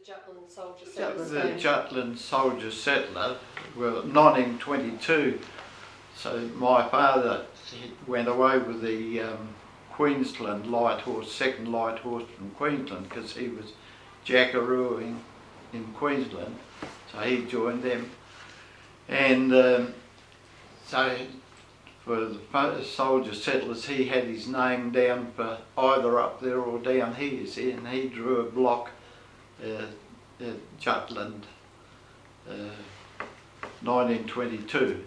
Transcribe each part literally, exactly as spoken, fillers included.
Jutland soldier Jutland, settler. the Jutland soldier settler were nineteen twenty-two. So my father went away with the um, Queensland Light Horse, second Light Horse from Queensland, because he was jackarooing in Queensland. So he joined them. And um, so for the soldier settlers, he had his name down for either up there or down here, see, and he drew a block uh, at Jutland, uh, nineteen twenty-two.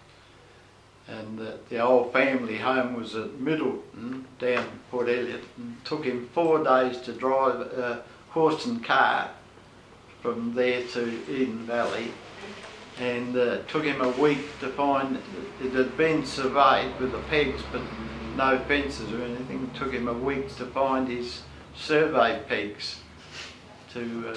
And uh, the old family home was at Middleton, down Port Elliot, and took him four days to drive a horse and cart from there to Eden Valley. And uh, took him a week to find, it had been surveyed with the pegs but no fences or anything. It took him a week to find his survey pegs to, um,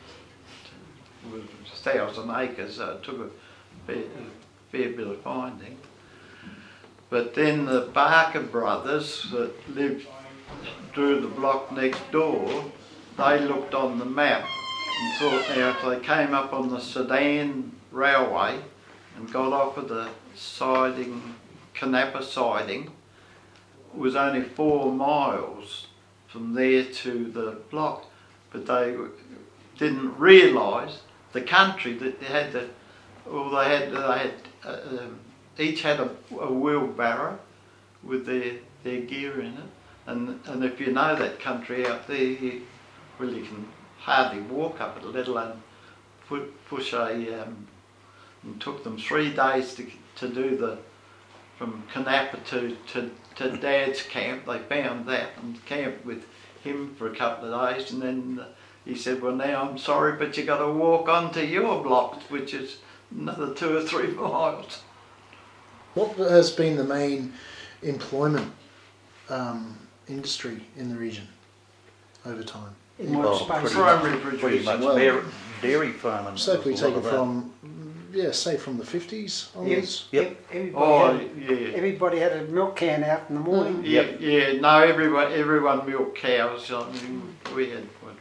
to was a thousand acres, so it took a fair, a fair bit of finding. But then the Barker brothers that lived, drew the block next door, they looked on the map and thought, now if they came up on the Sedan railway and got off of the siding, Canapa siding, it was only four miles from there to the block, but they didn't realise the country that they had to, well they had, they had uh, um, each had a, a wheelbarrow with their, their gear in it, and, and if you know that country out there, you, well you can hardly walk up it, let alone put, push a, um, and took them three days to to do the, from Canapa to, to, to Dad's camp. They found that and camped with him for a couple of days, and then uh, he said, well now I'm sorry but you got to walk on to your block, which is another two or three miles. What has been the main employment um, industry in the region over time? In what Well, space? pretty Primary much, producing. pretty much Well, dairy, dairy farming. So if we was a take lot it of that. from, yeah, say from the fifties onwards? Yep. Everybody, Oh, had, yeah. everybody had a milk can out in the morning. Yeah, Yep. yeah, no, everyone, everyone milked cows. I mean, we had, what,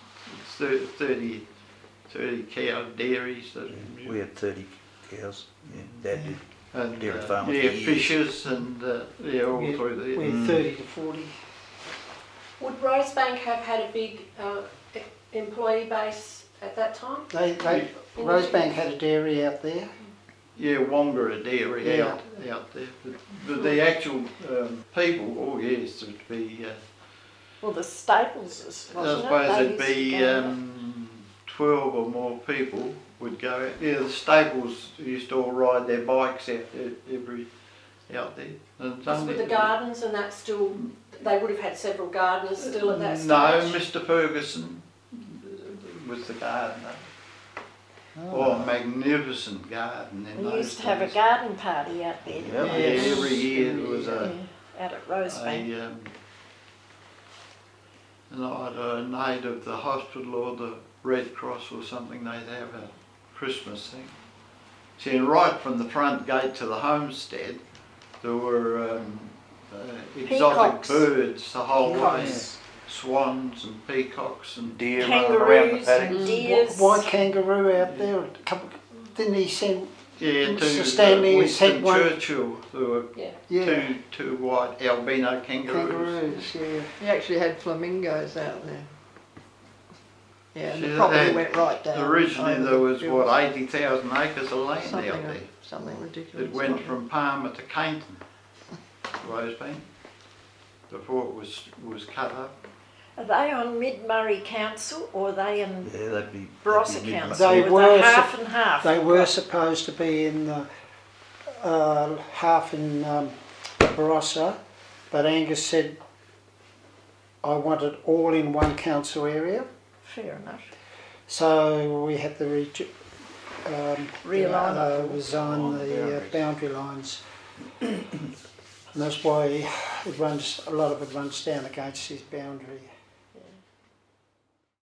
thirty, thirty cow dairies. That We had thirty cows. Yeah, Dad did. and, dairy uh, farmers yeah, for years. fishes and, uh, yeah, all Yeah, through there. We had Mm. thirty to forty. Mm. Would Rosebank have had a big uh, e- employee base at that time? They, they, Rosebank had a dairy out there. Yeah, Wangara dairy Yeah. out, out there. But, but the actual um, people, oh yes, it would be, uh, Well, the Staples, is, I wasn't it? suppose They it'd used to be go out. um, twelve or more people would go out. Yeah, the Staples used to all ride their bikes out there, every, out there. And it's Was only- with the gardens and that still, they would have had several gardeners still at that stage? No, Mister Ferguson was the gardener. Oh, a magnificent garden in We those used to have a days. garden party out there. didn't Yeah, we? Yes. every year there was a, Yeah, out at Rosebank. a um, and either a native of the hospital or the Red Cross or something, they'd have a Christmas thing. See, and right from the front gate to the homestead, there were um, uh, exotic Peacocks. birds the whole way. Peacocks. Swans and peacocks and Deer running around the Kangaroos paddock. and deers. White kangaroo out there. A couple, didn't he send? yeah, Mister two Stanley uh, has had Winston one- Churchill, there were Yeah. Yeah, two two white albino kangaroos. kangaroos. Yeah. You actually had flamingos out there. Yeah, and See, the property they- went right down. Originally over there the was field. what eighty thousand acres of land something, out there. something ridiculous. It went wasn't from Palmer to Cainton, Rosebank, before it was was cut up. Are they on Mid Murray Council or are they in Yeah, that'd be. Barossa that'd be Council? They With were the half sup- and half. They were supposed to be in the uh, half in um, Barossa, but Angus said, I want it all in one council area. Fair enough. So we had to re- um, Realign uh, it. resign the uh, boundary lines. And that's why it runs, a lot of it runs down against his boundary.